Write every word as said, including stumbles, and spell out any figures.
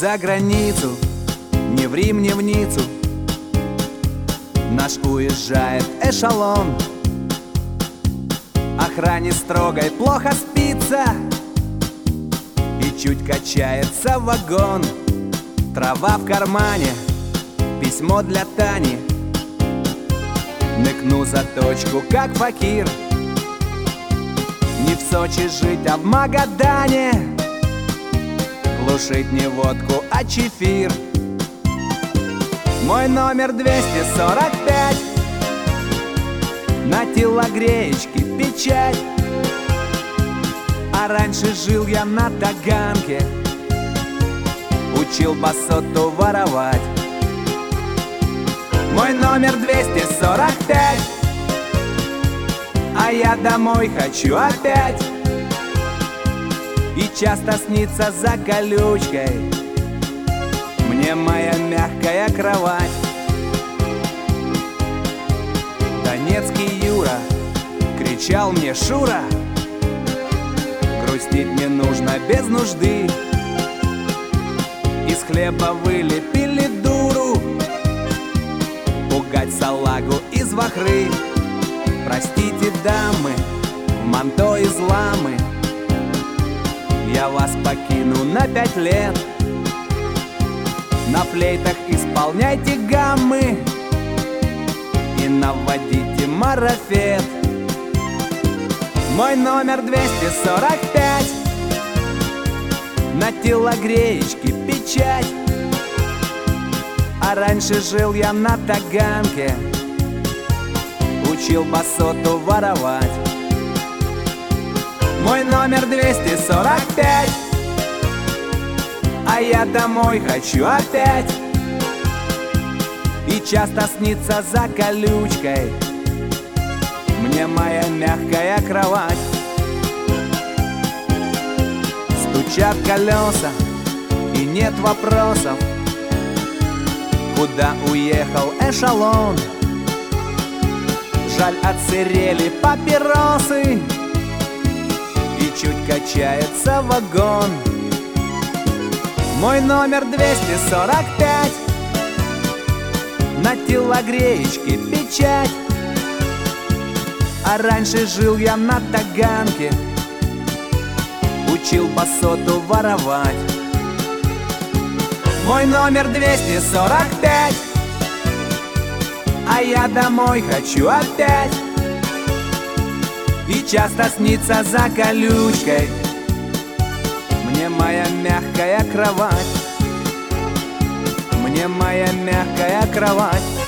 за границу, ни в Рим, ни в Ниццу. Наш уезжает эшелон. Охране строгой плохо спится, и чуть качается вагон. Трава в кармане, письмо для Тани. Ныкну за точку, как факир. Не в Сочи жить, а в Магадане. Глушить не водку, а чефир. Мой номер двести сорок пять. На телогреечке печать. А раньше жил я на Таганке. Учил басоту воровать. Мой номер двести сорок пять. А я домой хочу опять. И часто снится за колючкой мне моя мягкая кровать. Донецкий Юра кричал мне: Шура, грустить не нужно без нужды. Из хлеба вылепили дуру, пугать салагу из вахры. Простите, дамы, в манто из ламы, я вас покину на пять лет. На флейтах исполняйте гаммы и наводите марафет. Мой номер двести сорок пять. На телогреечке печать. А раньше жил я на Таганке. Учил басоту воровать. Мой номер двести сорок пять. А я домой хочу опять. И часто снится за колючкой мне моя мягкая кровать. Стучат колеса и нет вопросов, куда уехал эшелон. Жаль, отсырели папиросы и чуть качается вагон. Мой номер двести сорок пять. На телогреечке печать. А раньше жил я на Таганке. Учил басоту воровать. Мой номер двести сорок пять. А я домой хочу опять. И часто снится за колючкой мне моя мягкая кровать. Мне моя мягкая кровать.